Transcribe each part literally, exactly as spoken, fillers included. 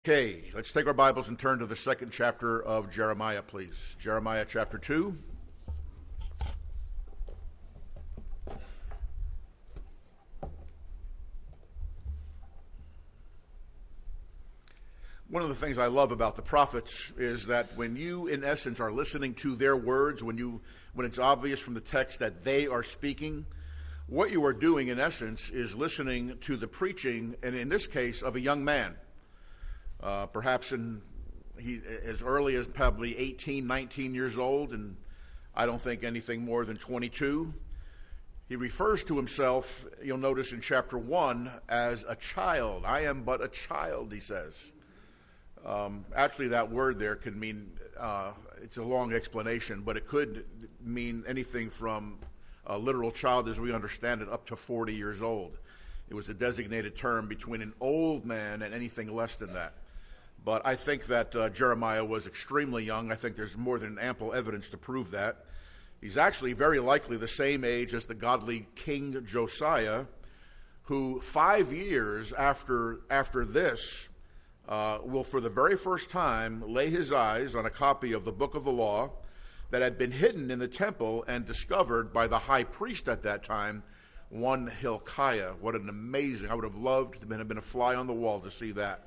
Okay, let's take our Bibles and turn to the second chapter of Jeremiah, please. Jeremiah chapter two. One of the things I love about the prophets is that when you, in essence, are listening to their words, when you, when it's obvious from the text that they are speaking, what you are doing, in essence, is listening to the preaching, and in this case, of a young man. Uh, perhaps in he as early as probably eighteen, nineteen years old, and I don't think anything more than twenty-two. He refers to himself, you'll notice in chapter one, as a child. I am but a child, he says. Um, actually, that word there could mean, uh, it's a long explanation, but it could mean anything from a literal child as we understand it up to forty years old. It was a designated term between an old man and anything less than that. But I think that uh, Jeremiah was extremely young. I think there's more than ample evidence to prove that. He's actually very likely the same age as the godly King Josiah, who five years after, after this uh, will for the very first time lay his eyes on a copy of the book of the law that had been hidden in the temple and discovered by the high priest at that time, one Hilkiah. What an amazing, I would have loved to have been a fly on the wall to see that.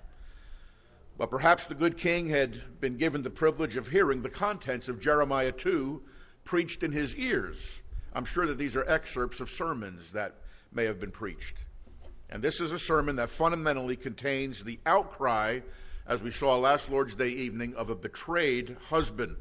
But perhaps the good king had been given the privilege of hearing the contents of Jeremiah two preached in his ears. I'm sure that these are excerpts of sermons that may have been preached. And this is a sermon that fundamentally contains the outcry, as we saw last Lord's Day evening, of a betrayed husband.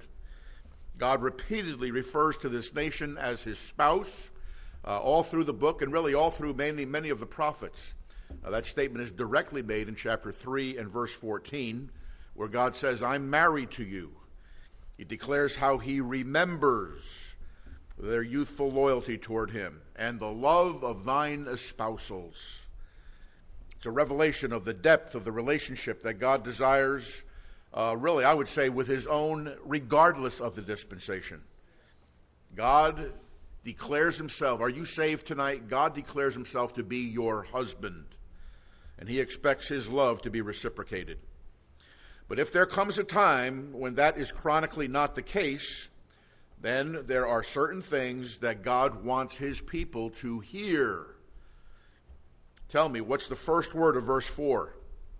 God repeatedly refers to this nation as his spouse, uh, all through the book and really all through many, many of the prophets. Uh, that statement is directly made in chapter three and verse fourteen, where God says, I'm married to you. He declares how he remembers their youthful loyalty toward him and the love of thine espousals. It's a revelation of the depth of the relationship that God desires, uh, really, I would say, with his own, regardless of the dispensation. God declares himself, are you saved tonight? God declares himself to be your husband. And he expects his love to be reciprocated. But if there comes a time when that is chronically not the case, then there are certain things that God wants his people to hear. Tell me, what's the first word of verse four?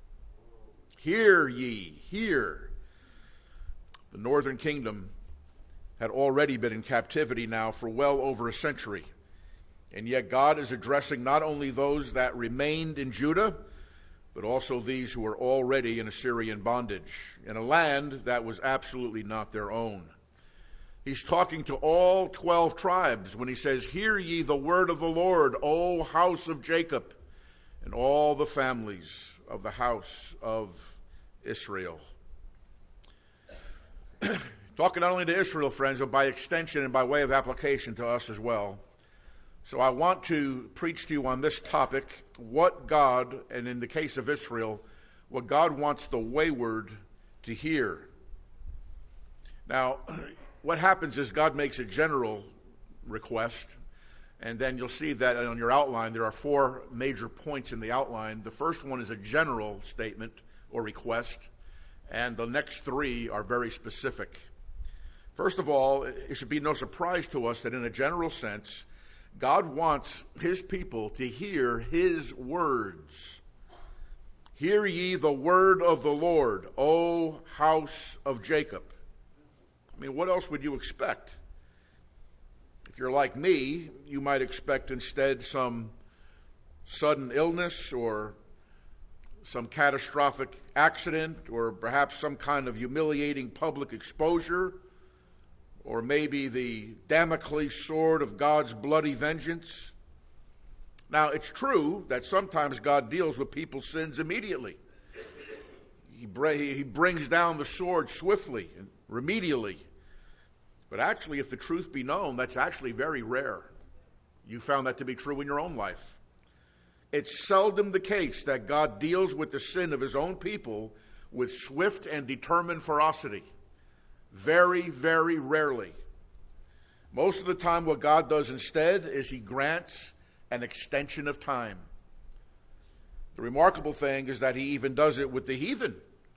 Hear ye, hear. The northern kingdom had already been in captivity now for well over a century. And yet God is addressing not only those that remained in Judah, but also these who were already in Assyrian bondage, in a land that was absolutely not their own. He's talking to all twelve tribes when he says, hear ye the word of the Lord, O house of Jacob, and all the families of the house of Israel. Talking not only to Israel, friends, but by extension and by way of application to us as well. So I want to preach to you on this topic, what God, and in the case of Israel, what God wants the wayward to hear. Now, what happens is God makes a general request, and then you'll see that on your outline there are four major points in the outline. The first one is a general statement or request, and the next three are very specific. First of all, it should be no surprise to us that in a general sense, God wants his people to hear his words. Hear ye the word of the Lord, O house of Jacob. I mean, what else would you expect? If you're like me, you might expect instead some sudden illness or some catastrophic accident or perhaps some kind of humiliating public exposure, or maybe the Damocles sword of God's bloody vengeance. Now, it's true that sometimes God deals with people's sins immediately. He, br- he brings down the sword swiftly and remedially. But actually, if the truth be known, that's actually very rare. You found that to be true in your own life. It's seldom the case that God deals with the sin of his own people with swift and determined ferocity. Very, very rarely. Most of the time what God does instead is he grants an extension of time. The remarkable thing is that he even does it with the heathen.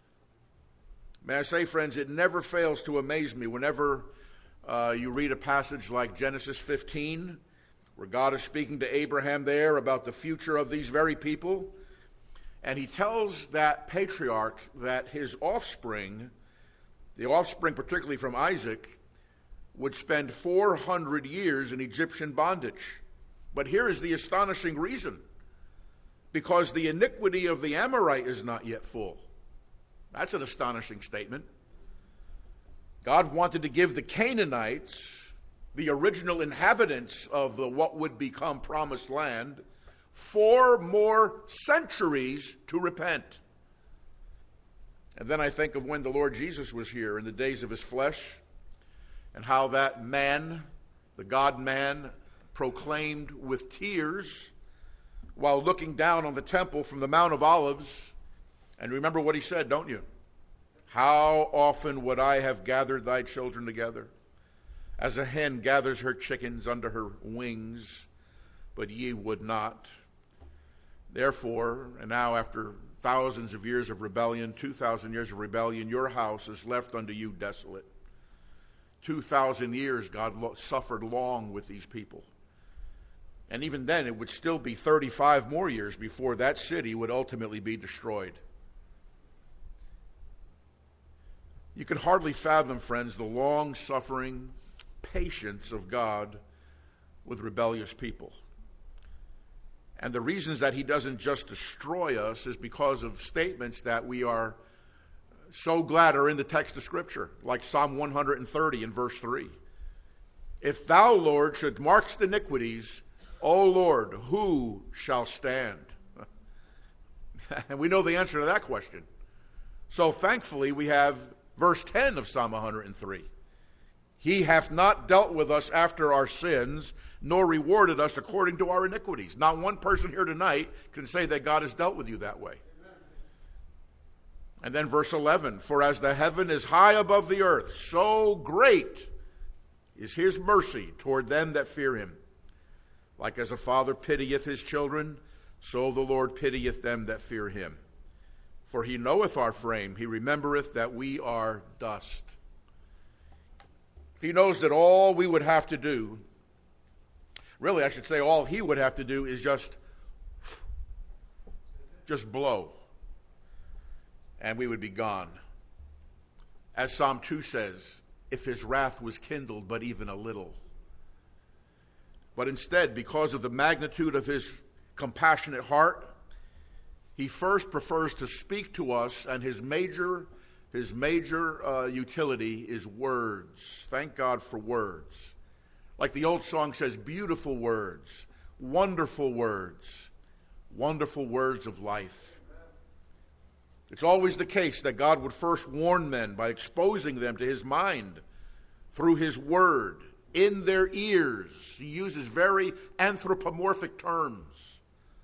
May I say, friends, it never fails to amaze me whenever uh, you read a passage like Genesis fifteen, where God is speaking to Abraham there about the future of these very people. And he tells that patriarch that his offspring, the offspring particularly from Isaac, would spend four hundred years in Egyptian bondage. But here is the astonishing reason. Because the iniquity of the Amorite is not yet full. That's an astonishing statement. God wanted to give the Canaanites, the original inhabitants of the what would become promised land, four more centuries to repent. And then I think of when the Lord Jesus was here in the days of his flesh, and how that man, the God-man, proclaimed with tears while looking down on the temple from the Mount of Olives. And remember what he said, don't you? How often would I have gathered thy children together, as a hen gathers her chickens under her wings, but ye would not. Therefore, and now after thousands of years of rebellion, two thousand years of rebellion, your house is left unto you desolate. Two thousand years God lo- suffered long with these people. And even then, it would still be thirty-five more years before that city would ultimately be destroyed. You can hardly fathom, friends, the long-suffering patience of God with rebellious people. And the reasons that he doesn't just destroy us is because of statements that we are so glad are in the text of Scripture, like Psalm one hundred thirty in verse three. If thou, Lord, should mark the iniquities, O Lord, who shall stand? And we know the answer to that question. So thankfully we have verse ten of Psalm one hundred three. He hath not dealt with us after our sins, nor rewarded us according to our iniquities. Not one person here tonight can say that God has dealt with you that way. Amen. And then verse eleven, for as the heaven is high above the earth, so great is his mercy toward them that fear him. Like as a father pitieth his children, so the Lord pitieth them that fear him. For he knoweth our frame, he remembereth that we are dust. He knows that all we would have to do, really I should say all he would have to do is just, just blow, and we would be gone. As Psalm two says, if his wrath was kindled but even a little. But instead, because of the magnitude of his compassionate heart, he first prefers to speak to us, and his major, his major uh, utility is words. Thank God for words. Like the old song says, beautiful words, wonderful words, wonderful words of life. It's always the case that God would first warn men by exposing them to his mind through his word. In their ears. He uses very anthropomorphic terms.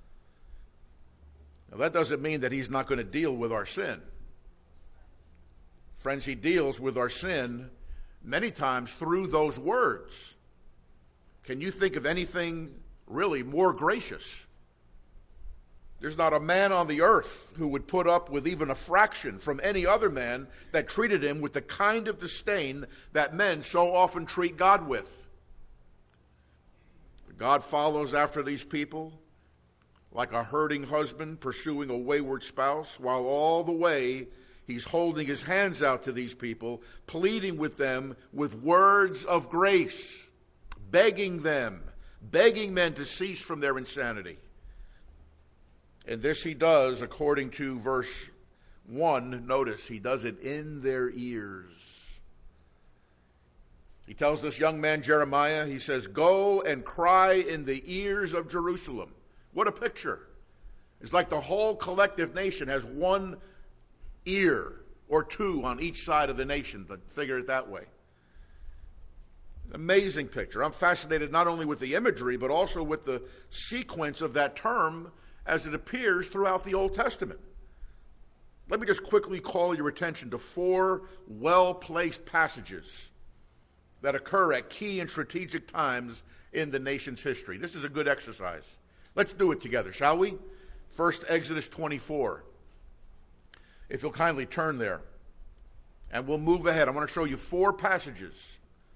Now, that doesn't mean that he's not going to deal with our sin. Friends, he deals with our sin many times through those words. Can you think of anything really more gracious? There's not a man on the earth who would put up with even a fraction from any other man that treated him with the kind of disdain that men so often treat God with. God follows after these people like a hurting husband pursuing a wayward spouse, while all the way he's holding his hands out to these people, pleading with them with words of grace, begging them, begging men to cease from their insanity. And this he does according to verse one. Notice, he does it in their ears. He tells this young man Jeremiah, he says, go and cry in the ears of Jerusalem. What a picture. It's like the whole collective nation has one ear or two on each side of the nation, but figure it that way. Amazing picture. I'm fascinated not only with the imagery, but also with the sequence of that term as it appears throughout the Old Testament. Let me just quickly call your attention to four well-placed passages that occur at key and strategic times in the nation's history. This is a good exercise. Let's do it together, shall we? First, Exodus twenty-four. If you'll kindly turn there. And we'll move ahead. I'm going to show you four passages.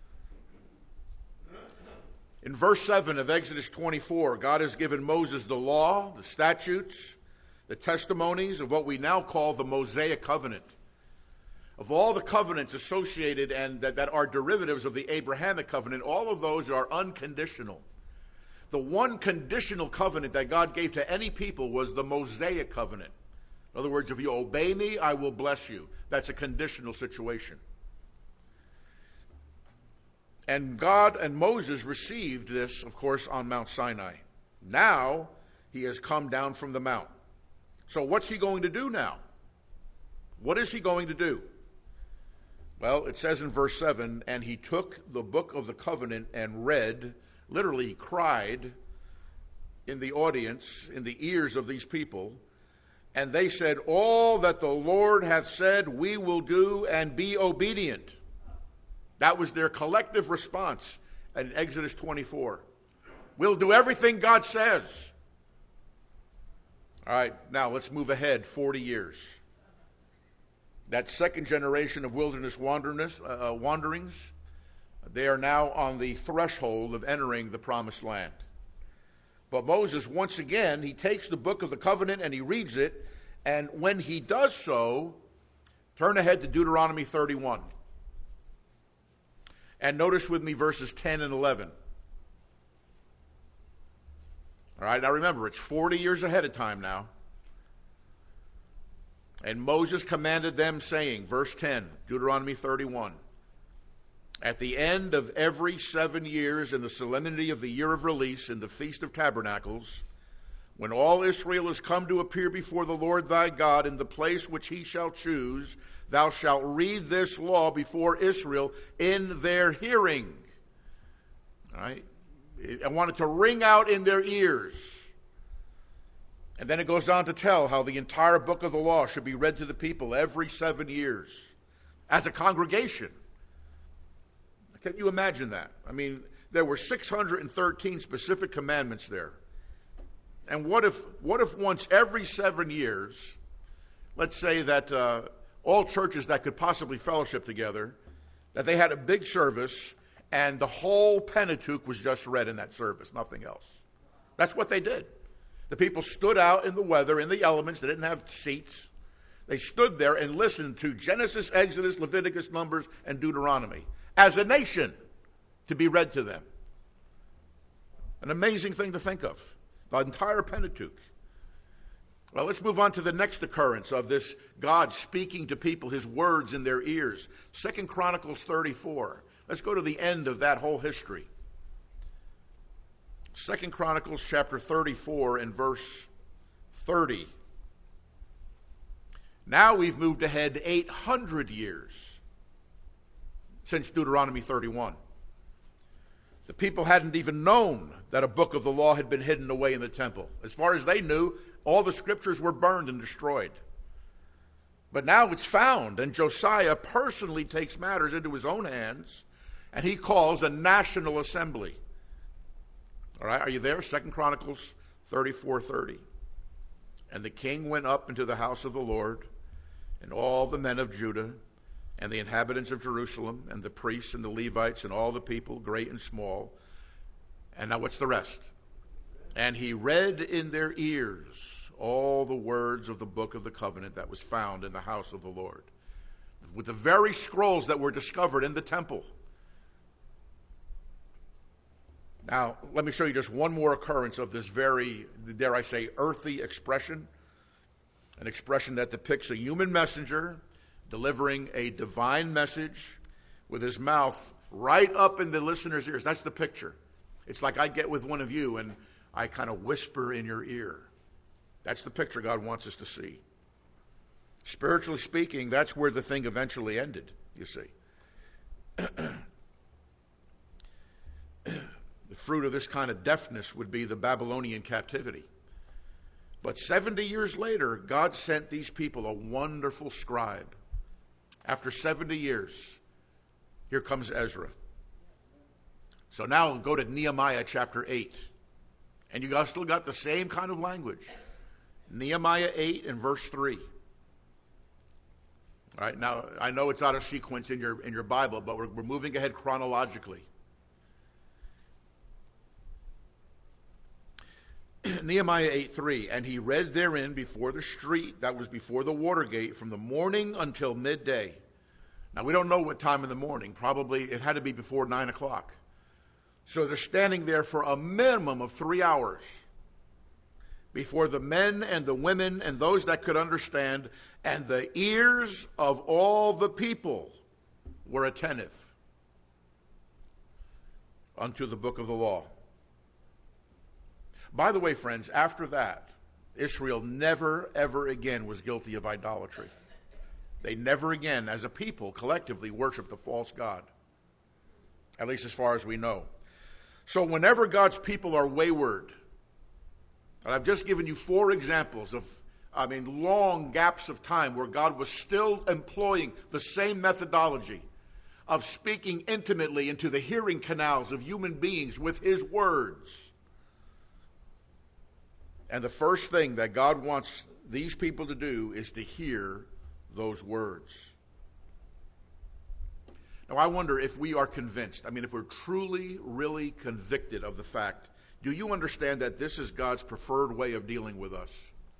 In verse seven of Exodus twenty-four, God has given Moses the law, the statutes, the testimonies of what we now call the Mosaic covenant. Of all the covenants associated and that, that are derivatives of the Abrahamic covenant, all of those are unconditional. The one conditional covenant that God gave to any people was the Mosaic covenant. In other words, if you obey me, I will bless you. That's a conditional situation. And God and Moses received this, of course, on Mount Sinai. Now, he has come down from the mount. So what's he going to do now? What is he going to do? Well, it says in verse seven, and he took the book of the covenant and read, literally cried in the audience, in the ears of these people, and they said, all that the Lord hath said we will do and be obedient. That was their collective response in Exodus twenty-four. We'll do everything God says. All right, now let's move ahead forty years. That second generation of wilderness wanderings, uh, wanderings, they are now on the threshold of entering the promised land. But Moses, once again, he takes the book of the covenant and he reads it, and when he does so, turn ahead to Deuteronomy thirty-one. And notice with me verses ten and eleven. All right, now remember, it's forty years ahead of time now. And Moses commanded them, saying, verse ten, Deuteronomy thirty-one, at the end of every seven years in the solemnity of the year of release in the Feast of Tabernacles, when all Israel is come to appear before the Lord thy God in the place which he shall choose, thou shalt read this law before Israel in their hearing. All right? I want it to ring out in their ears. And then it goes on to tell how the entire book of the law should be read to the people every seven years as a congregation. Can you imagine that? I mean, there were six hundred thirteen specific commandments there. And what if what if once every seven years, let's say that uh, all churches that could possibly fellowship together, that they had a big service and the whole Pentateuch was just read in that service, nothing else. That's what they did. The people stood out in the weather, in the elements. They didn't have seats. They stood there and listened to Genesis, Exodus, Leviticus, Numbers, and Deuteronomy as a nation to be read to them. An amazing thing to think of. The entire Pentateuch. Well, let's move on to the next occurrence of this God speaking to people, his words in their ears. Second Chronicles thirty-four. Let's go to the end of that whole history. Second Chronicles chapter thirty-four and verse thirty. Now we've moved ahead eight hundred years since Deuteronomy thirty-one. The people hadn't even known that a book of the law had been hidden away in the temple. As far as they knew, all the scriptures were burned and destroyed. But now it's found, and Josiah personally takes matters into his own hands, and he calls a national assembly. All right, are you there? Second Chronicles thirty-four thirty. And the king went up into the house of the Lord, and all the men of Judah, and the inhabitants of Jerusalem, and the priests and the Levites, and all the people, great and small. And now what's the rest? And he read in their ears all the words of the book of the covenant that was found in the house of the Lord, with the very scrolls that were discovered in the temple. Now, let me show you just one more occurrence of this very, dare I say, earthy expression. An expression that depicts a human messenger delivering a divine message with his mouth right up in the listener's ears. That's the picture. It's like I get with one of you and I kind of whisper in your ear. That's the picture God wants us to see. Spiritually speaking, that's where the thing eventually ended, you see. The fruit of this kind of deafness would be the Babylonian captivity. But seventy years later, God sent these people a wonderful scribe. After seventy years, here comes Ezra. So now we'll go to Nehemiah chapter eight. And you guys still got the same kind of language. Nehemiah eight and verse three. All right, now I know it's out of sequence in your in your Bible, but we're, we're moving ahead chronologically. Nehemiah eight three, and he read therein before the street, that was before the water gate, from the morning until midday. Now, we don't know what time in the morning. Probably it had to be before nine o'clock. So they're standing there for a minimum of three hours before the men and the women and those that could understand, and the ears of all the people were attentive unto the book of the law. By the way, friends, after that, Israel never, ever again was guilty of idolatry. They never again, as a people, collectively worshiped the false god, at least as far as we know. So whenever God's people are wayward, and I've just given you four examples of, I mean, long gaps of time where God was still employing the same methodology of speaking intimately into the hearing canals of human beings with his words. And the first thing that God wants these people to do is to hear those words. Now, I wonder if we are convinced, I mean, if we're truly, really convicted of the fact, do you understand that this is God's preferred way of dealing with us?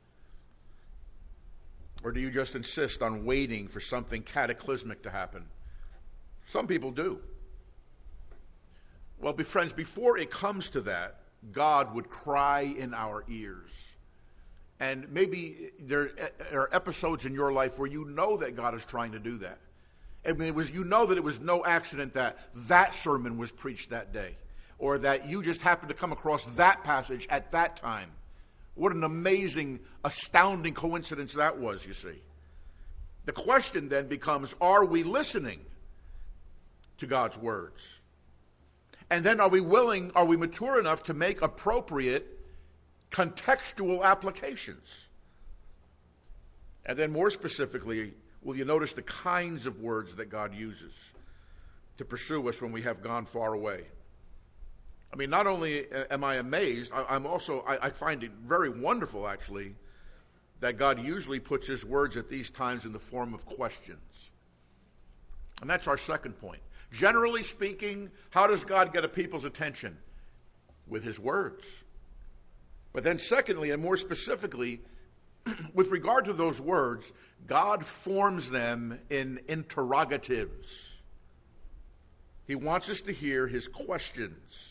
Or do you just insist on waiting for something cataclysmic to happen? Some people do. Well, be friends, before it comes to that, God would cry in our ears. And maybe there are episodes in your life where you know that God is trying to do that. I mean, it was, you know that it was no accident that that sermon was preached that day, or that you just happened to come across that passage at that time. What an amazing, astounding coincidence that was, you see. The question then becomes, are we listening to God's words? And then are we willing, are we mature enough to make appropriate contextual applications? And then more specifically, will you notice the kinds of words that God uses to pursue us when we have gone far away? I mean, not only am I amazed, I'm also, I find it very wonderful, actually, that God usually puts his words at these times in the form of questions. And that's our second point. Generally speaking, how does God get a people's attention? With his words. But then secondly, and more specifically, with regard to those words, God forms them in interrogatives. He wants us to hear his questions.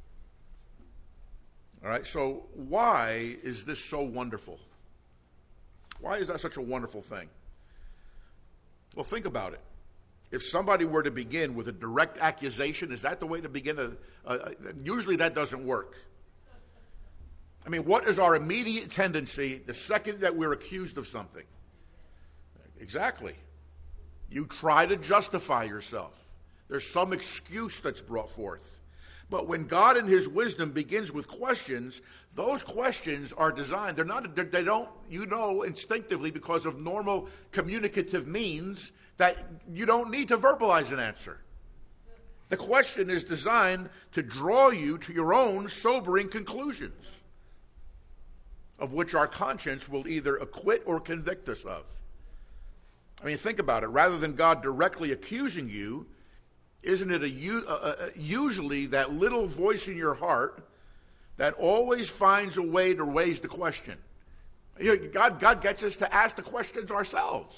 All right, so why is this so wonderful? Why is that such a wonderful thing? Well, think about it. If somebody were to begin with a direct accusation, is that the way to begin? A, a, usually that doesn't work. I mean, what is our immediate tendency the second that we're accused of something? Exactly. You try to justify yourself. There's some excuse that's brought forth. But when God in his wisdom begins with questions, those questions are designed. They're not, they don't, you know instinctively because of normal communicative means that you don't need to verbalize an answer. The question is designed to draw you to your own sobering conclusions, of which our conscience will either acquit or convict us of. I mean, think about it. Rather than God directly accusing you, isn't it a, a, a, usually that little voice in your heart that always finds a way to raise the question? You know, God, God gets us to ask the questions ourselves.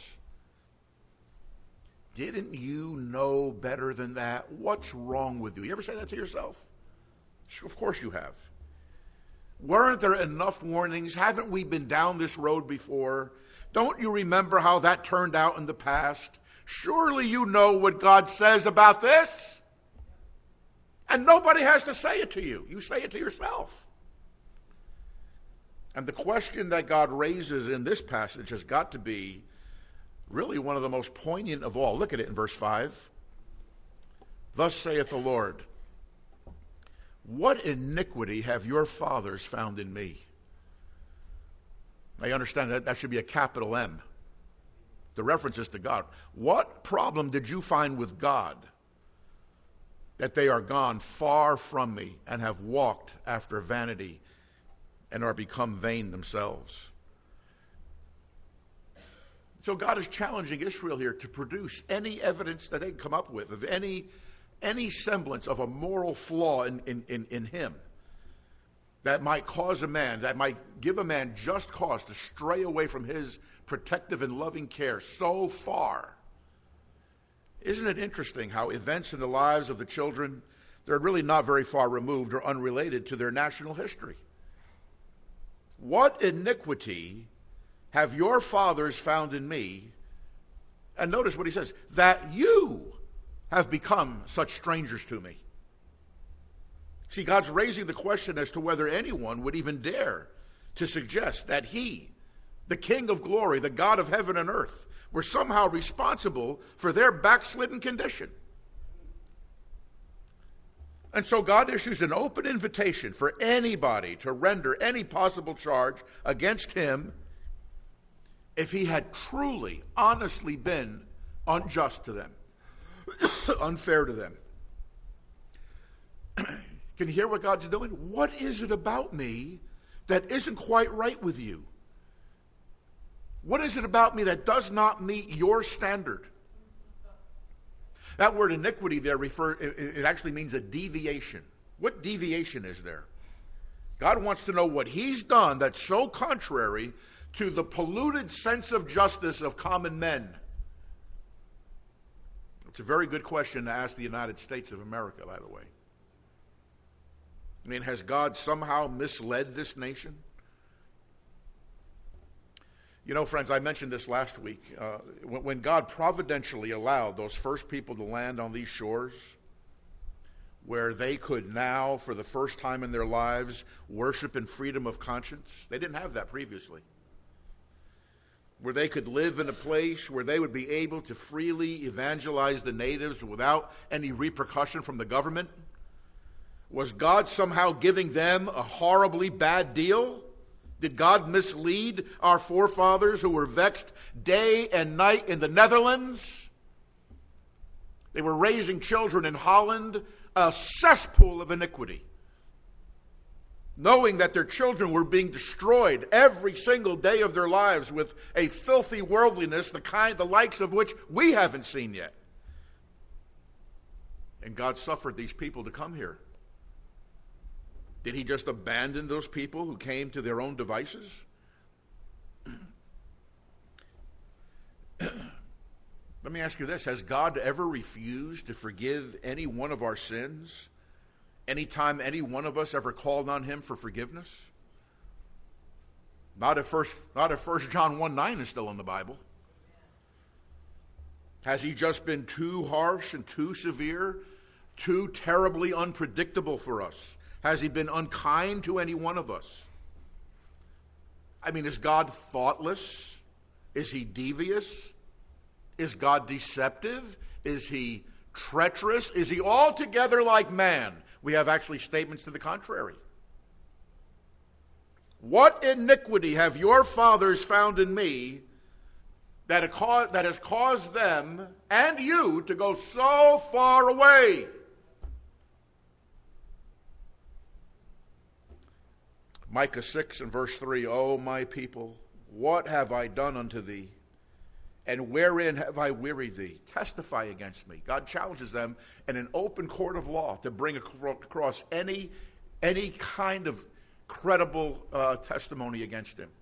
Didn't you know better than that? What's wrong with you? You ever say that to yourself? Of course you have. Weren't there enough warnings? Haven't we been down this road before? Don't you remember how that turned out in the past? Surely you know what God says about this. And nobody has to say it to you. You say it to yourself. And the question that God raises in this passage has got to be really one of the most poignant of all. Look at it in verse five. Thus saith the Lord, what iniquity have your fathers found in me? I understand that that should be a capital M. The reference is to God. What problem did you find with God that they are gone far from me and have walked after vanity and are become vain themselves? So God is challenging Israel here to produce any evidence that they can come up with of any, any semblance of a moral flaw in, in, in, in him that might cause a man, that might give a man just cause to stray away from his protective and loving care so far. Isn't it interesting how events in the lives of the children, they're really not very far removed or unrelated to their national history? What iniquity have your fathers found in me? And notice what he says, that you have become such strangers to me. See, God's raising the question as to whether anyone would even dare to suggest that he, the King of glory, the God of heaven and earth, were somehow responsible for their backslidden condition. And so God issues an open invitation for anybody to render any possible charge against him if he had truly, honestly been unjust to them, unfair to them. Can you hear what God's doing? What is it about me that isn't quite right with you? What is it about me that does not meet your standard? That word iniquity there refer it actually means a deviation. What deviation is there? God wants to know what he's done that's so contrary to the polluted sense of justice of common men. It's a very good question to ask the United States of America, by the way. I mean, has God somehow misled this nation? You know, friends, I mentioned this last week. Uh, when God providentially allowed those first people to land on these shores, where they could now, for the first time in their lives, worship in freedom of conscience, they didn't have that previously. Where they could live in a place where they would be able to freely evangelize the natives without any repercussion from the government. Was God somehow giving them a horribly bad deal? Did God mislead our forefathers who were vexed day and night in the Netherlands? They were raising children in Holland, a cesspool of iniquity, knowing that their children were being destroyed every single day of their lives with a filthy worldliness, the kind, the likes of which we haven't seen yet. And God suffered these people to come here. Did he just abandon those people who came to their own devices? Let me ask you this. Has God ever refused to forgive any one of our sins? Anytime any one of us ever called on him for forgiveness? Not if first, not if First John one nine is still in the Bible. Has he just been too harsh and too severe, too terribly unpredictable for us? Has he been unkind to any one of us? I mean, is God thoughtless? Is he devious? Is God deceptive? Is he treacherous? Is he altogether like man? We have actually statements to the contrary. What iniquity have your fathers found in me that has caused them and you to go so far away? Micah six and verse three, O my people, what have I done unto thee? And wherein have I wearied thee? Testify against me. God challenges them in an open court of law to bring across any, any kind of credible uh, testimony against him.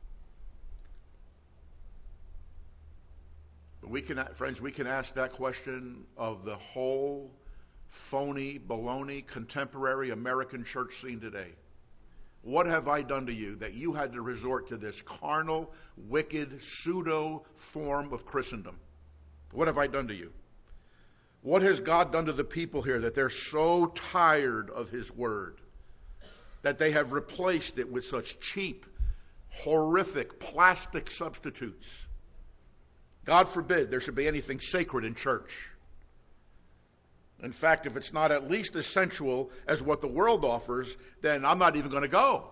But we can, friends, we can ask that question of the whole phony, baloney, contemporary American church scene today. What have I done to you that you had to resort to this carnal, wicked, pseudo form of Christendom? What have I done to you? What has God done to the people here that they're so tired of his word that they have replaced it with such cheap, horrific, plastic substitutes? God forbid there should be anything sacred in church. In fact, if it's not at least as sensual as what the world offers, then I'm not even going to go.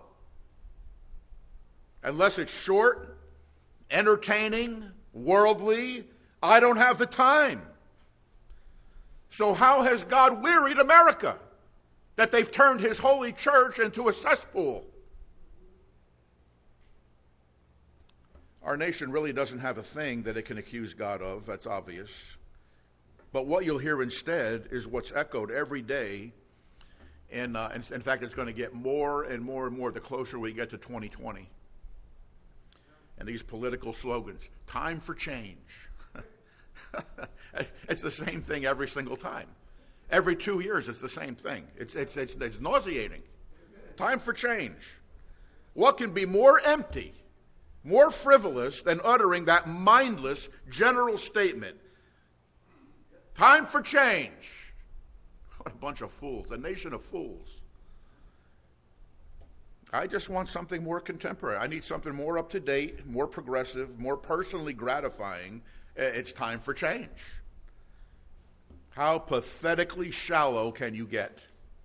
Unless it's short, entertaining, worldly, I don't have the time. So how has God wearied America that they've turned his holy church into a cesspool? Our nation really doesn't have a thing that it can accuse God of. That's obvious. But what you'll hear instead is what's echoed every day. And uh, in, in fact, it's going to get more and more and more the closer we get to twenty twenty. And these political slogans, time for change. It's the same thing every single time. Every two years, it's the same thing. It's, it's, it's, it's nauseating. Time for change. What can be more empty, more frivolous than uttering that mindless general statement? Time for change. What a bunch of fools, a nation of fools. I just want something more contemporary. I need something more up to date, more progressive, more personally gratifying. It's time for change. How pathetically shallow can you get?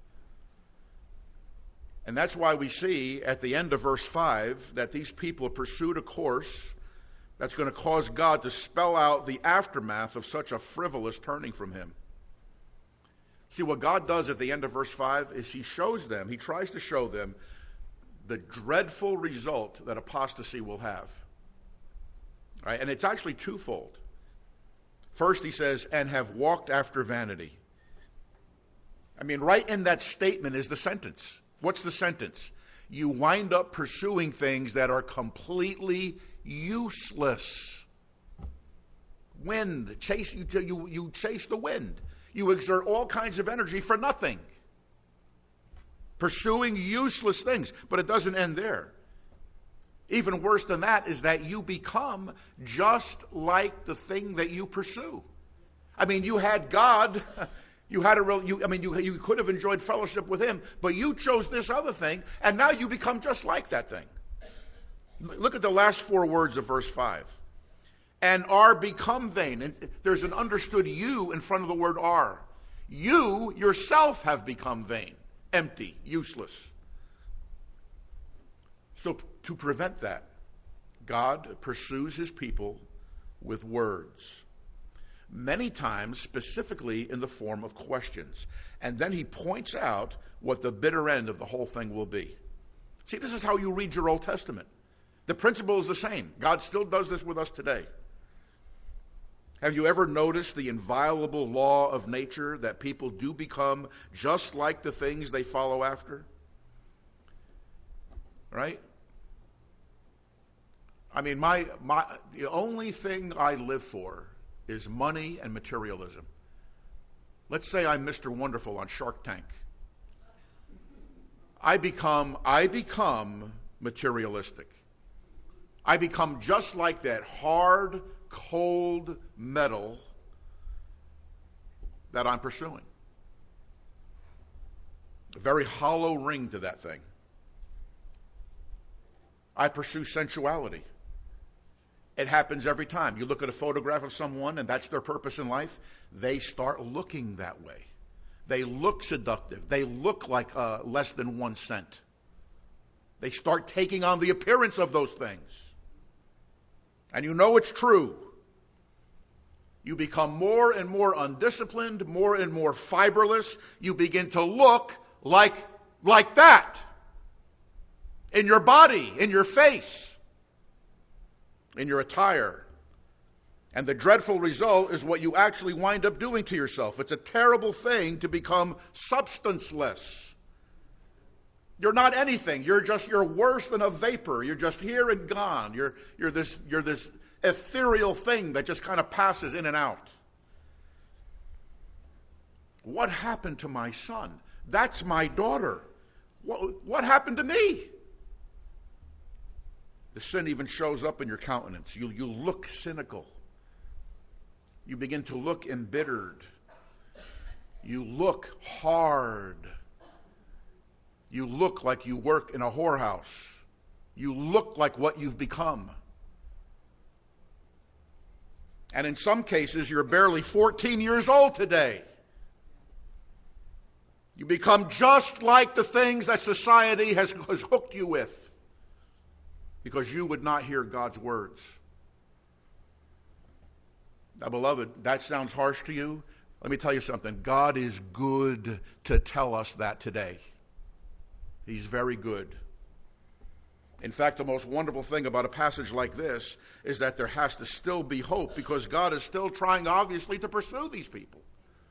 And that's why we see at the end of verse five that these people have pursued a course that's going to cause God to spell out the aftermath of such a frivolous turning from him. See, what God does at the end of verse five is he shows them, he tries to show them the dreadful result that apostasy will have. Right? And it's actually twofold. First, he says, and have walked after vanity. I mean, right in that statement is the sentence. What's the sentence? You wind up pursuing things that are completely useless. Wind, chase you, you, you chase the wind. You exert all kinds of energy for nothing. Pursuing useless things, but it doesn't end there. Even worse than that is that you become just like the thing that you pursue. I mean, you had God, you had a real, you, I mean, you, you could have enjoyed fellowship with him, but you chose this other thing, and now you become just like that thing. Look at the last four words of verse five. And are become vain. And there's an understood you in front of the word are. You yourself have become vain, empty, useless. So to prevent that, God pursues his people with words, many times specifically in the form of questions. And then he points out what the bitter end of the whole thing will be. See, this is how you read your Old Testament. The principle is the same. God still does this with us today. Have you ever noticed the inviolable law of nature that people do become just like the things they follow after? Right? I mean, my, my the only thing I live for is money and materialism. Let's say I'm Mister Wonderful on Shark Tank. I become, I become materialistic. I become just like that hard, cold metal that I'm pursuing. A very hollow ring to that thing. I pursue sensuality. It happens every time. You look at a photograph of someone and that's their purpose in life, they start looking that way. They look seductive. They look like uh, less than one cent. They start taking on the appearance of those things. And you know it's true. You become more and more undisciplined, more and more fiberless. You begin to look like, like that. In your body, in your face, in your attire. And the dreadful result is what you actually wind up doing to yourself. It's a terrible thing to become substanceless. You're not anything. You're just, you're worse than a vapor. You're just here and gone. You're, you're this, you're this ethereal thing that just kind of passes in and out. What happened to my son? That's my daughter. What, what happened to me? The sin even shows up in your countenance. You, you look cynical. You begin to look embittered. You look hard. You look like you work in a whorehouse. You look like what you've become. And in some cases, you're barely fourteen years old today. You become just like the things that society has, has hooked you with because you would not hear God's words. Now, beloved, that sounds harsh to you. Let me tell you something. God is good to tell us that today. He's very good. In fact, the most wonderful thing about a passage like this is that there has to still be hope, because God is still trying, obviously, to pursue these people.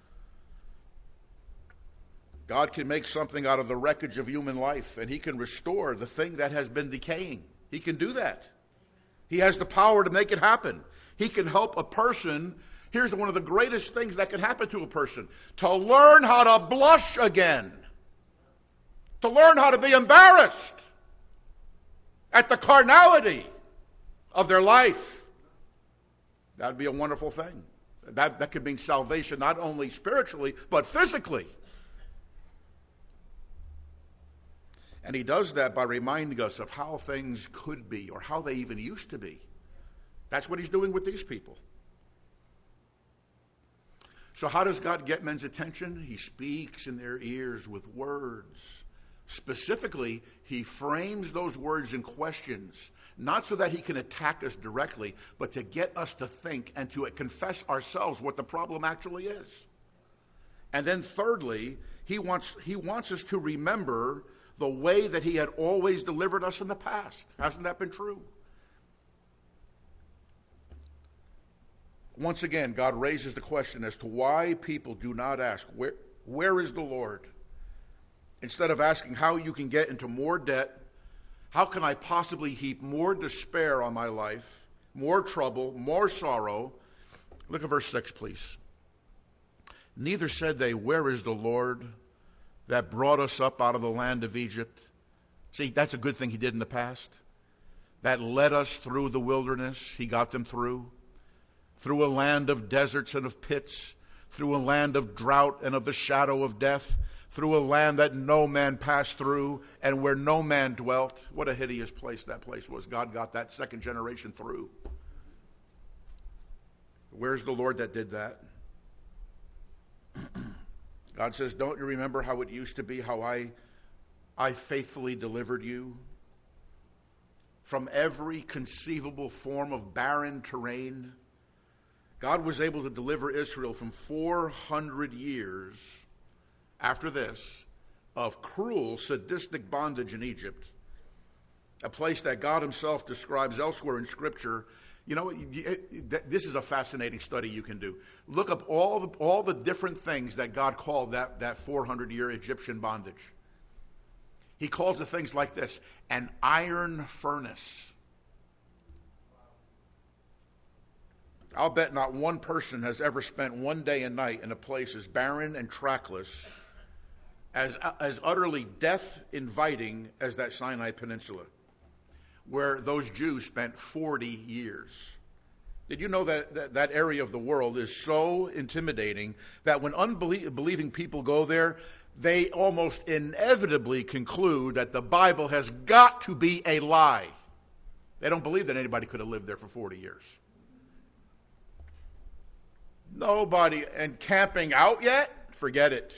God can make something out of the wreckage of human life, and he can restore the thing that has been decaying. He can do that. He has the power to make it happen. He can help a person. Here's one of the greatest things that can happen to a person: to learn how to blush again, to learn how to be embarrassed at the carnality of their life. That would be a wonderful thing. That, that could mean salvation not only spiritually, but physically. And he does that by reminding us of how things could be, or how they even used to be. That's what he's doing with these people. So how does God get men's attention? He speaks in their ears with words. Specifically, he frames those words in questions, not so that he can attack us directly, but to get us to think and to confess ourselves what the problem actually is. And then thirdly, he wants, he wants us to remember the way that he had always delivered us in the past. Hasn't that been true? Once again, God raises the question as to why people do not ask, where, where is the Lord? Instead of asking how you can get into more debt, how can I possibly heap more despair on my life, more trouble, more sorrow? Look at verse six, please. Neither said they, where is the Lord that brought us up out of the land of Egypt? See, that's a good thing he did in the past. That led us through the wilderness. He got them through. Through a land of deserts and of pits. Through a land of drought and of the shadow of death. Through a land that no man passed through and where no man dwelt. What a hideous place that place was. God got that second generation through. Where's the Lord that did that? God says, don't you remember how it used to be, how I, I faithfully delivered you from every conceivable form of barren terrain? God was able to deliver Israel from four hundred years after this of cruel, sadistic bondage in Egypt, a place that God himself describes elsewhere in Scripture. You know, this is a fascinating study you can do. Look up all the, all the different things that God called that, that four hundred year Egyptian bondage. He calls it things like this: an iron furnace. I'll bet not one person has ever spent one day and night in a place as barren and trackless, as, as utterly death-inviting as that Sinai Peninsula, where those Jews spent forty years. Did you know that, that that area of the world is so intimidating that when unbelieving people go there, they almost inevitably conclude that the Bible has got to be a lie. They don't believe that anybody could have lived there for forty years. Nobody. And camping out yet? Forget it.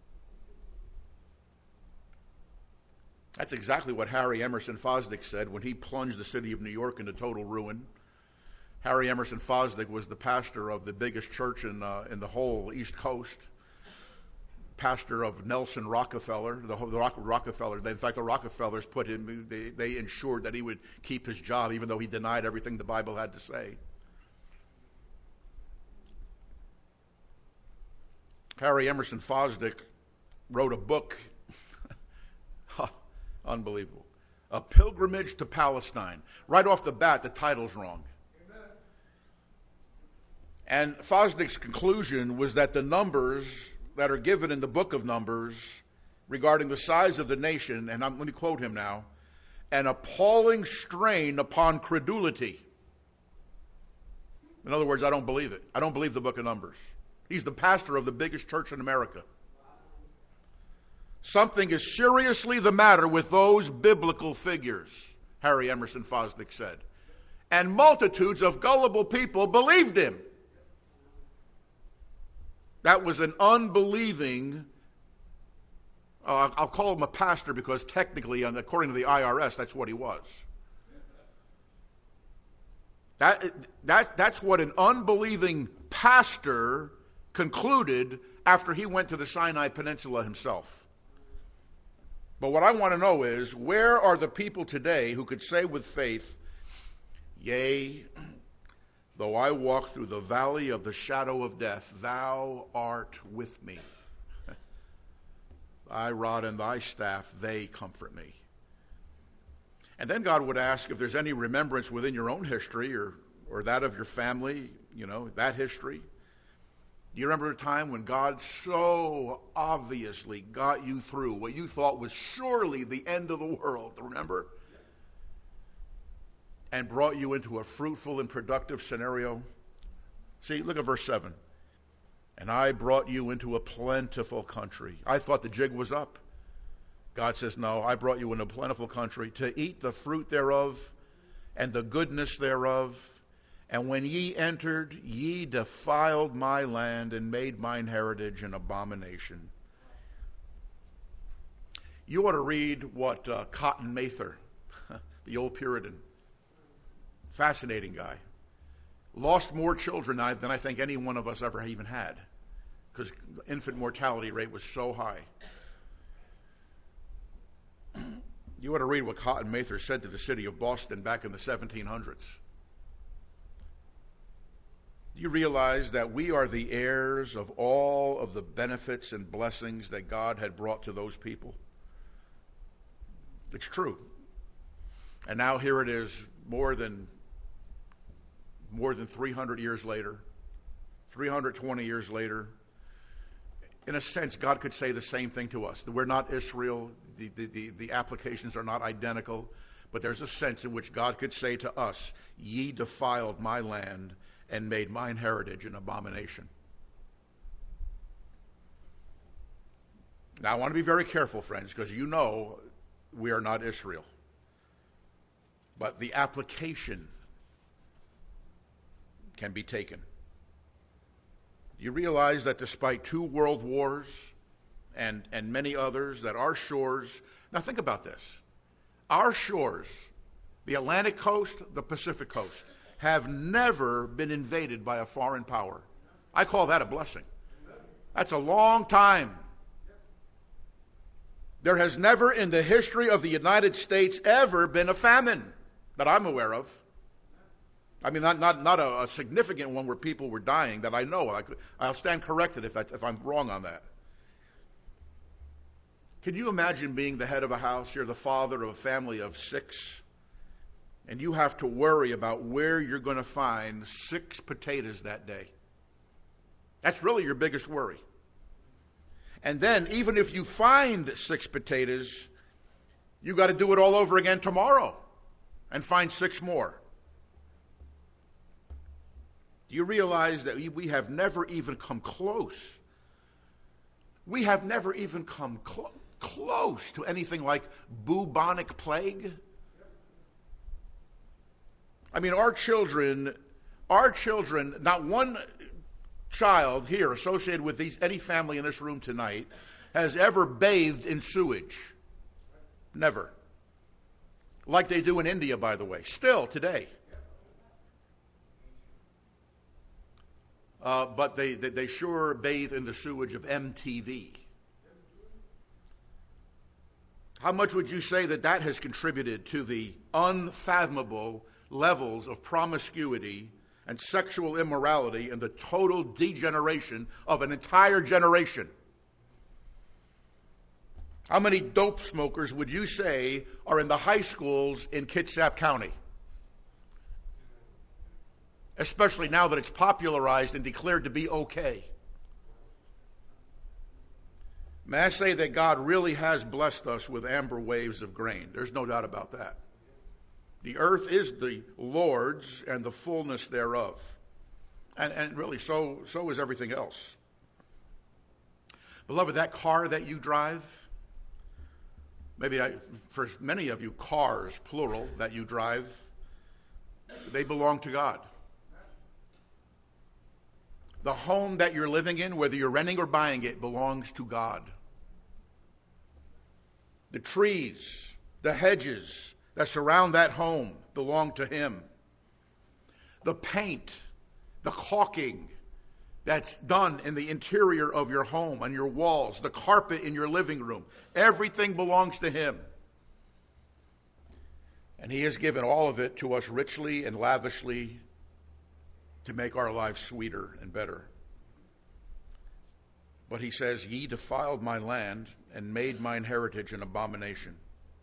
That's exactly what Harry Emerson Fosdick said when he plunged the city of New York into total ruin. Harry Emerson Fosdick was the pastor of the biggest church in uh, in the whole East Coast, pastor of Nelson Rockefeller, the, the Rock, Rockefeller. In fact, the Rockefellers put him. They, they ensured that he would keep his job, even though he denied everything the Bible had to say. Harry Emerson Fosdick wrote a book. Unbelievable. A Pilgrimage to Palestine. Right off the bat, the title's wrong. Amen. And Fosdick's conclusion was that the numbers that are given in the book of Numbers regarding the size of the nation, and I'm, let me quote him now, an appalling strain upon credulity. In other words, I don't believe it. I don't believe the book of Numbers. He's the pastor of the biggest church in America. Something is seriously the matter with those biblical figures, Harry Emerson Fosdick said. And multitudes of gullible people believed him. That was an unbelieving, uh, I'll call him a pastor because technically, according to the I R S, that's what he was. That, that, that's what an unbelieving pastor concluded after he went to the Sinai Peninsula himself. But what I want to know is, where are the people today who could say with faith, yea, though I walk through the valley of the shadow of death, thou art with me. Thy rod and thy staff, they comfort me. And then God would ask if there's any remembrance within your own history or, or that of your family, you know, that history. Do you remember a time when God so obviously got you through what you thought was surely the end of the world, remember? And brought you into a fruitful and productive scenario? See, look at verse seven. And I brought you into a plentiful country. I thought the jig was up. God says, no, I brought you into a plentiful country to eat the fruit thereof and the goodness thereof. And when ye entered, ye defiled my land and made mine heritage an abomination. You ought to read what uh, Cotton Mather, the old Puritan, fascinating guy, lost more children than I, than I think any one of us ever even had, because infant mortality rate was so high. You ought to read what Cotton Mather said to the city of Boston back in the seventeen hundreds. You realize that we are the heirs of all of the benefits and blessings that God had brought to those people. It's true. And now here it is, more than more than three hundred years later, three hundred twenty years later. In a sense, God could say the same thing to us. We're not Israel. The, the, the, the applications are not identical. But there's a sense in which God could say to us, ye defiled my land and made mine heritage an abomination. Now, I want to be very careful, friends, because you know we are not Israel. But the application can be taken. You realize that despite two world wars and, and many others, that our shores, now think about this, our shores, the Atlantic coast, the Pacific coast, have never been invaded by a foreign power. I call that a blessing. That's a long time. There has never in the history of the United States ever been a famine that I'm aware of. I mean, not not, not a, a significant one where people were dying that I know. I could, I'll stand corrected if, I, if I'm wrong on that. Can you imagine being the head of a house? You're the father of a family of six. And you have to worry about where you're going to find six potatoes that day. That's really your biggest worry. And then, even if you find six potatoes, you got to do it all over again tomorrow and find six more. Do you realize that we have never even come close? We have never even come cl- close to anything like bubonic plague. I mean, our children, our children, not one child here associated with these, any family in this room tonight has ever bathed in sewage. Never. Like they do in India, by the way, still today. Uh, but they, they, they sure bathe in the sewage of M T V. How much would you say that that has contributed to the unfathomable levels of promiscuity and sexual immorality and the total degeneration of an entire generation? How many dope smokers would you say are in the high schools in Kitsap County? Especially now that it's popularized and declared to be okay. May I say that God really has blessed us with amber waves of grain. There's no doubt about that. The earth is the Lord's and the fullness thereof. And, and really, so, so is everything else. Beloved, that car that you drive, maybe I, for many of you, cars, plural, that you drive, they belong to God. The home that you're living in, whether you're renting or buying it, belongs to God. The trees, the hedges that surround that home belong to Him. The paint, the caulking, that's done in the interior of your home, on your walls, the carpet in your living room. Everything belongs to him. And he has given all of it to us richly and lavishly to make our lives sweeter and better. But he says, ye defiled my land and made mine heritage an abomination.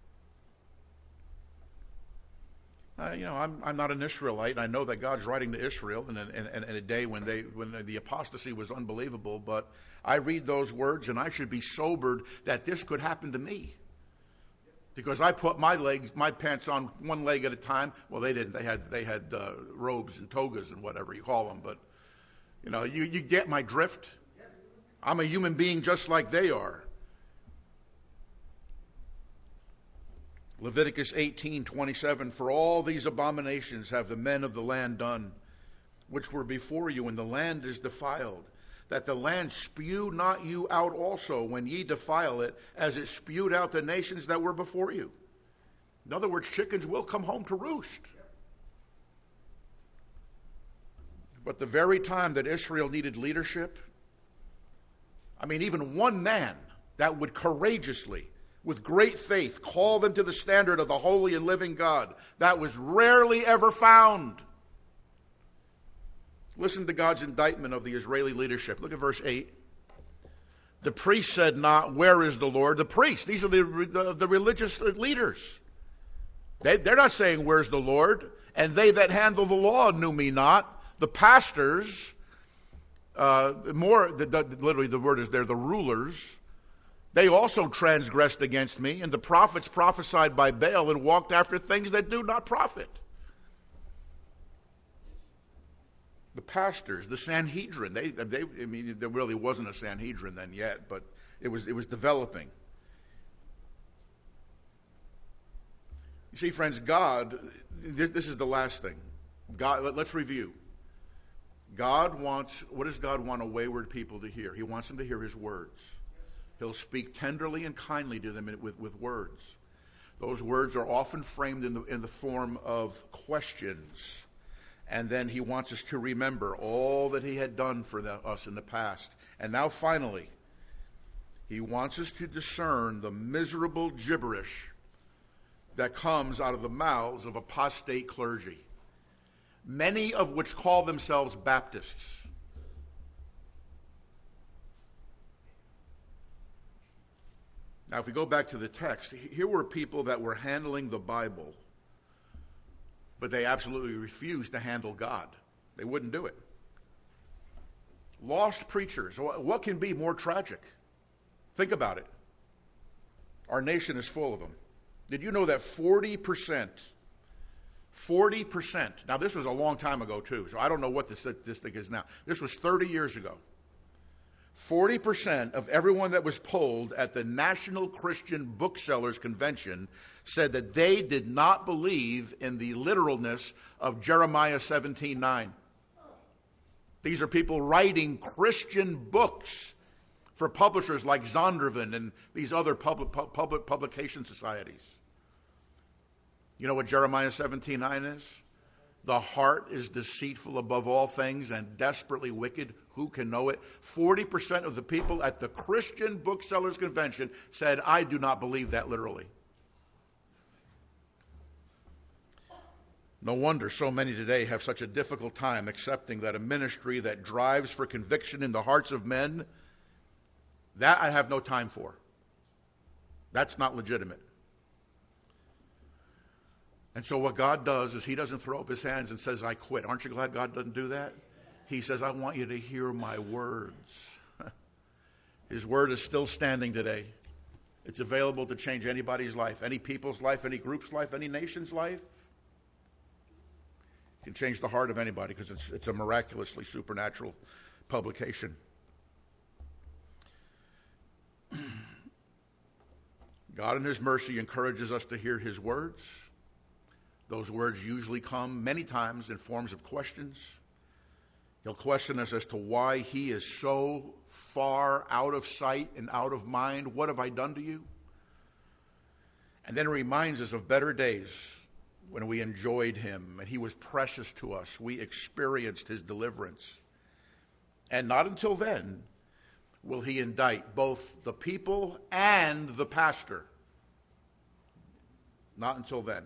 Uh, you know, I'm, I'm not an Israelite, and I know that God's writing to Israel in a, in, in a day when they when the apostasy was unbelievable, but I read those words and I should be sobered that this could happen to me. Because I put my legs, my pants on one leg at a time. Well, they didn't. They had they had uh, robes and togas and whatever you call them. But, you know, you, you get my drift. I'm a human being just like they are. Leviticus eighteen twenty-seven, for all these abominations have the men of the land done, which were before you, and the land is defiled, that the land spew not you out also when ye defile it, as it spewed out the nations that were before you. In other words, chickens will come home to roost. But the very time that Israel needed leadership, I mean, even one man that would courageously, with great faith, call them to the standard of the holy and living God, that was rarely ever found. Listen to God's indictment of the Israeli leadership. Look at verse eight. The priest said not, where is the Lord? The priests, these are the, the, the religious leaders. They, they're not saying, where's the Lord? And they that handle the law knew me not. The pastors, uh, more, the, the, literally the word is there, the rulers, they also transgressed against me, and the prophets prophesied by Baal and walked after things that do not profit. The pastors, the Sanhedrin, they, they, I mean, there really wasn't a Sanhedrin then yet, but it was, it was developing. You see, friends, God, this is the last thing. God, let's review. God wants, what does God want a wayward people to hear? He wants them to hear his words. He'll speak tenderly and kindly to them with, with words. Those words are often framed in the, in the form of questions. And then he wants us to remember all that he had done for the, us in the past. And now finally, he wants us to discern the miserable gibberish that comes out of the mouths of apostate clergy, many of which call themselves Baptists. Now, if we go back to the text, here were people that were handling the Bible, but they absolutely refused to handle God. They wouldn't do it. Lost preachers. What can be more tragic? Think about it. Our nation is full of them. Did you know that forty percent, forty percent, now this was a long time ago too, so I don't know what the statistic is now. This was thirty years ago. forty percent of everyone that was polled at the National Christian Booksellers Convention said that they did not believe in the literalness of Jeremiah seventeen nine. These are people writing Christian books for publishers like Zondervan and these other public, public publication societies. You know what Jeremiah seventeen nine is? The heart is deceitful above all things and desperately wicked. Who can know it? forty percent of the people at the Christian Booksellers Convention said, I do not believe that literally. No wonder so many today have such a difficult time accepting that a ministry that drives for conviction in the hearts of men, that I have no time for. That's not legitimate. And so what God does is he doesn't throw up his hands and says, I quit. Aren't you glad God doesn't do that? He says, I want you to hear my words. His word is still standing today. It's available to change anybody's life, any people's life, any group's life, any nation's life. It can change the heart of anybody because it's, it's a miraculously supernatural publication. God in his mercy encourages us to hear his words. Those words usually come many times in forms of questions. He'll question us as to why he is so far out of sight and out of mind. What have I done to you? And then it reminds us of better days when we enjoyed him and he was precious to us. We experienced his deliverance. And not until then will he indict both the people and the pastor. Not until then.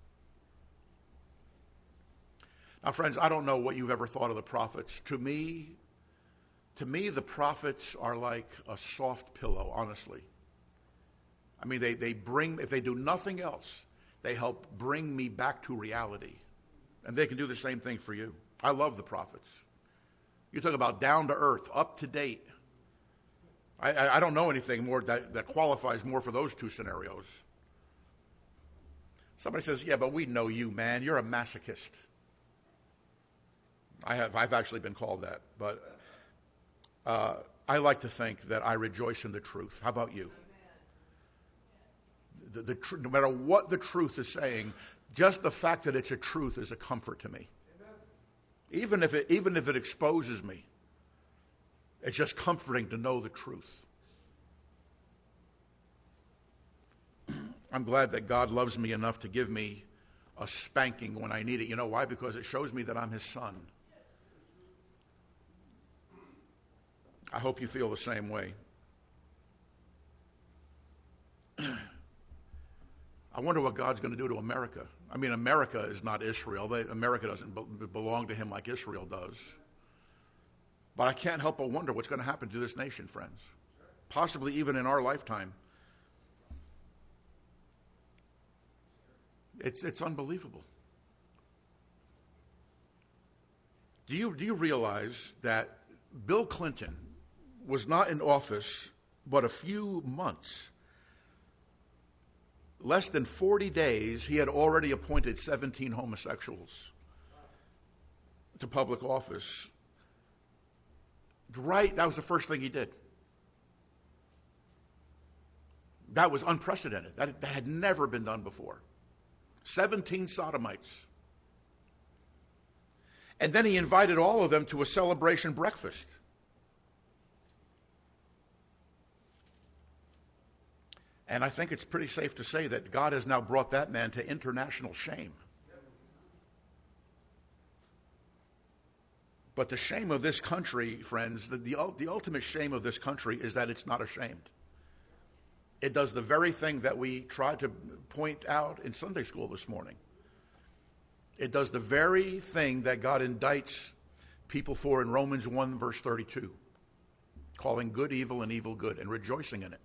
Now, friends, I don't know what you've ever thought of the prophets. To me, to me, the prophets are like a soft pillow, honestly. I mean, they, they bring, if they do nothing else, they help bring me back to reality. And they can do the same thing for you. I love the prophets. You talk about down to earth, up to date. I, I, I don't know anything more that, that qualifies more for those two scenarios. Somebody says, yeah, but we know you, man. You're a masochist. I have, I've actually been called that. But uh, I like to think that I rejoice in the truth. How about you? The, the tr- no matter what the truth is saying, just the fact that it's a truth is a comfort to me. Even if it, even if it exposes me, it's just comforting to know the truth. I'm glad that God loves me enough to give me a spanking when I need it. You know why? Because it shows me that I'm his son. I hope you feel the same way. I wonder what God's going to do to America. I mean, America is not Israel. They, America doesn't be- belong to him like Israel does. But I can't help but wonder what's going to happen to this nation, friends. Possibly even in our lifetime. It's, it's unbelievable. Do you, do you realize that Bill Clinton was not in office but a few months? Less than forty days, he had already appointed seventeen homosexuals to public office. Right, that was the first thing he did. That was unprecedented. That, that had never been done before. seventeen sodomites. And then he invited all of them to a celebration breakfast. And I think it's pretty safe to say that God has now brought that man to international shame. But the shame of this country, friends, the, the, the ultimate shame of this country is that it's not ashamed. It does the very thing that we tried to point out in Sunday school this morning. It does the very thing that God indicts people for in Romans one, verse thirty-two, calling good evil and evil good and rejoicing in it.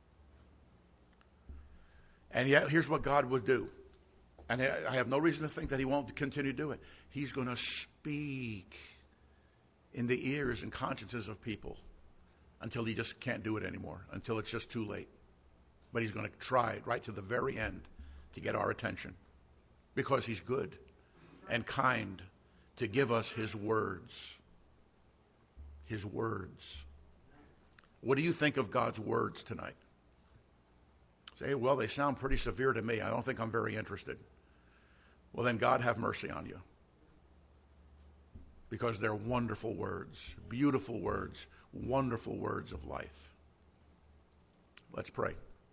And yet, here's what God would do. And I have no reason to think that he won't continue to do it. He's going to speak in the ears and consciences of people until he just can't do it anymore, until it's just too late. But he's going to try it right to the very end to get our attention because he's good and kind to give us his words. His words. What do you think of God's words tonight? Say, well, they sound pretty severe to me. I don't think I'm very interested. Well, then God have mercy on you. Because they're wonderful words, beautiful words, wonderful words of life. Let's pray.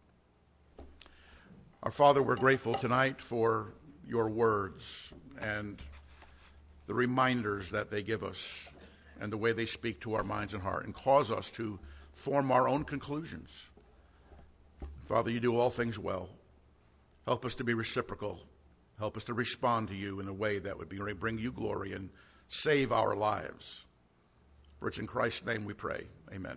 Our Father, we're grateful tonight for your words and the reminders that they give us and the way they speak to our minds and heart and cause us to form our own conclusions. Father, you do all things well. Help us to be reciprocal. Help us to respond to you in a way that would be, bring you glory and save our lives. For it's in Christ's name we pray. Amen.